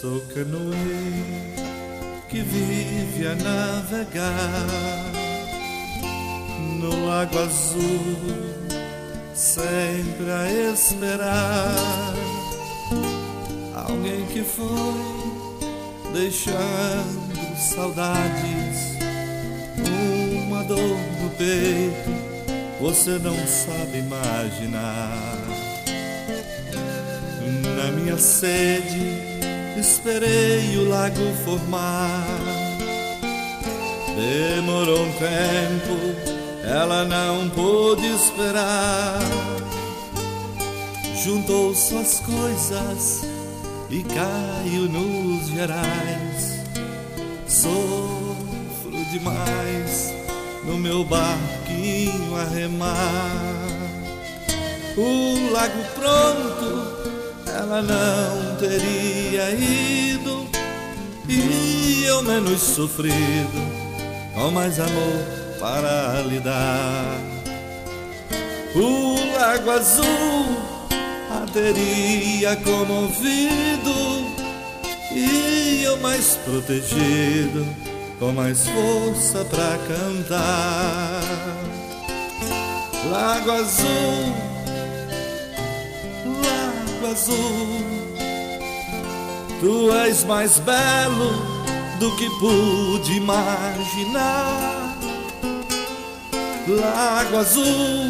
Sou canoeiro que vive a navegar no lago azul, sempre a esperar alguém que foi deixando saudades, uma dor no peito, você não sabe imaginar. Na minha sede esperei o lago formar, demorou um tempo, ela não pôde esperar. Juntou suas coisas e caiu nos gerais. Sofro demais no meu barquinho a remar. O lago pronto ela não teria ido, e eu menos sofrido, com mais amor para lhe dar. O lago azul a teria comovido, e eu mais protegido, com mais força para cantar. Lago azul, lago azul, tu és mais belo do que pude imaginar. Lago azul,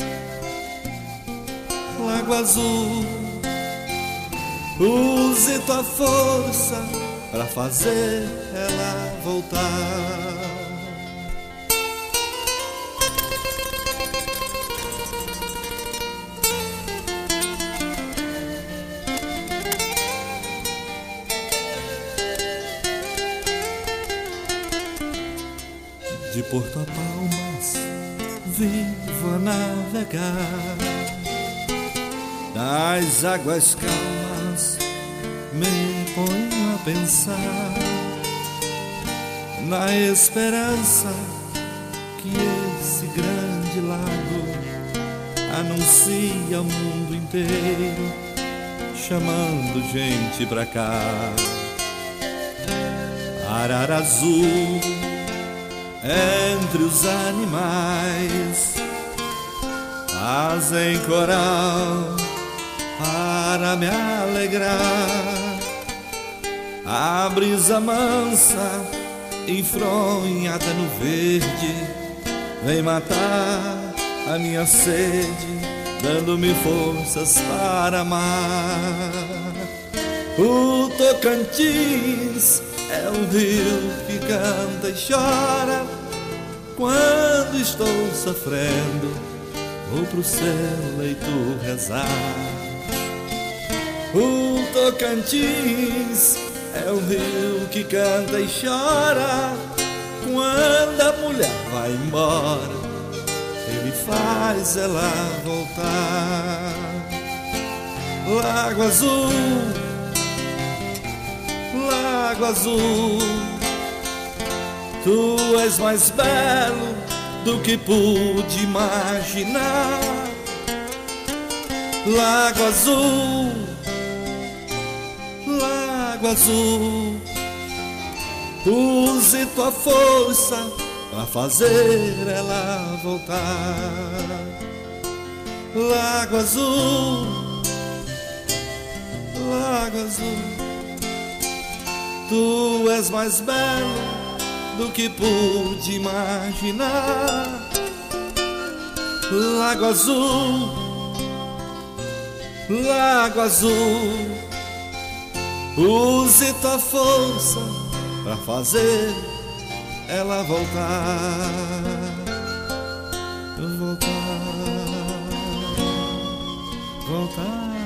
lago azul, use tua força pra fazer ela voltar. De Porto a Palmas vivo a navegar, nas águas calmas me ponho a pensar, na esperança que esse grande lago anuncia ao mundo inteiro, chamando gente pra cá. Arara azul entre os animais fazem coral para me alegrar. A brisa mansa enfronhada no verde vem matar a minha sede, dando-me forças para amar. O Tocantins é um rio que canta e chora. Quando estou sofrendo, vou pro seu leito rezar. O Tocantins é um rio que canta e chora. Quando a mulher vai embora, ele faz ela voltar. Lago azul, lago azul, tu és mais belo do que pude imaginar. Lago azul, lago azul, use tua força pra fazer ela voltar. Lago azul, lago azul, tu és mais belo do que pude imaginar. Lago azul, lago azul, use tua força pra fazer ela voltar. Voltar, voltar.